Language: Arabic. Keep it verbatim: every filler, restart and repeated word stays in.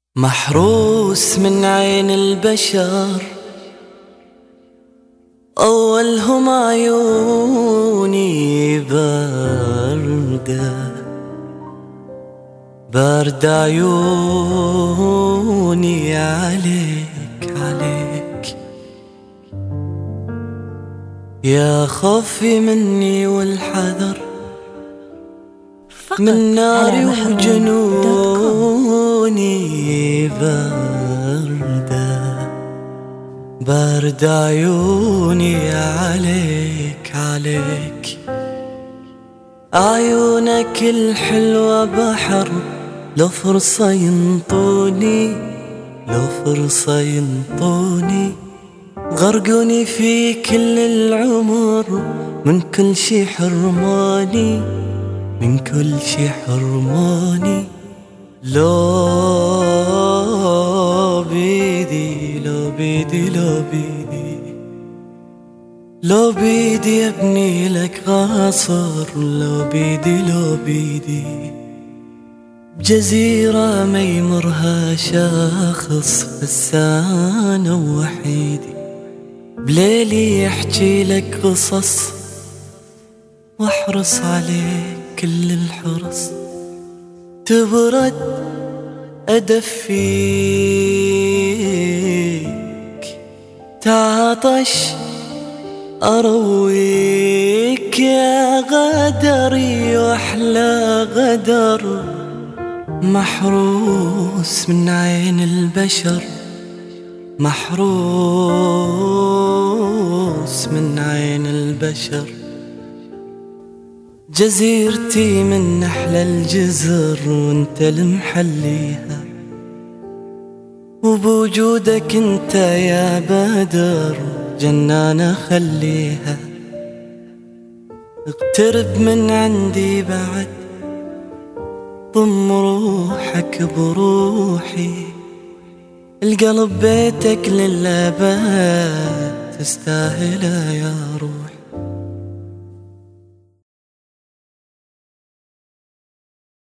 محروس من عين البشر، أولهم عيوني باردة، بارد عيوني عليك عليك. يا خوفي مني والحذر من ناري وجنوني باردة، بارد عيوني عليك عليك. عيونك الحلوة بحر، لو فرصة ينطوني لو فرصة ينطوني غرقوني في كل العمر، من كل شي حرماني من كل شي حرماني. لو بيدي لو بيدي لو بيدي لو بيدي ابني لك غاصر، لو بيدي لو بيدي بجزيرة ما يمرها شخص، بس أنا وحيدي بليلي يحكي لك قصص، واحرص عليك كل الحرص. تبرد أدفيك، تعطش أرويك، يا غدري وأحلى غدر. محروس من عين البشر، محروس من عين البشر. جزيرتي من أحلى الجزر، وانت المحليها، وبوجودك انت يا بدر جنانة خليها. اقترب من عندي بعد، ضم روحك بروحي، القلب بيتك للأبد تستاهل يا روحي.